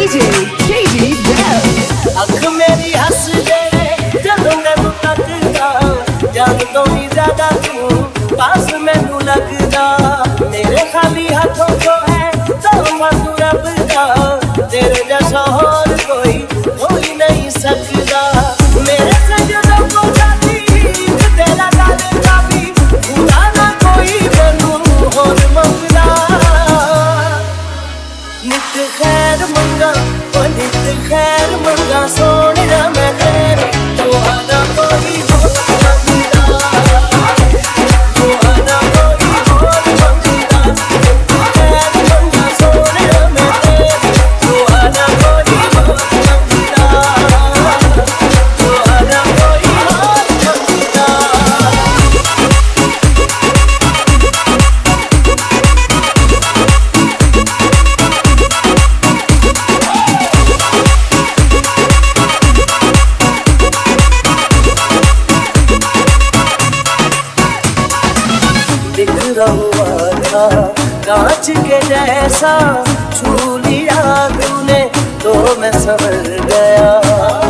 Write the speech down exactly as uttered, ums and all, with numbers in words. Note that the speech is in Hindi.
D J K D Web। अख मेरी हंस दे जदों मैनू तकदा, जान तो भी ज्यादा तू पास मैनू लगदा। मेरे खाली हाथों को है तोहफा तू रब दा, तेरे जैसा और कोई हो ही नहीं सकदा। मेरे सजदों को जाती तेरा गल काफी, खुदा ना कोई मैनू होर मंगदा। नित खैर मंगा ओ नित खैर मंगा सोहणिया मैं तेरे, तुहाडा कोई होर मंगदा, तुहाडा कोई होर मंगदा। नित खैर मंगा सोहणिया मैं तेरे, तुहाडा कोई होर मंगदा, तुहाडा कोई होर मंगदा। बिखरा हुआ था कांच के जैसा, छू लिया तूने तो मैं संवर गया।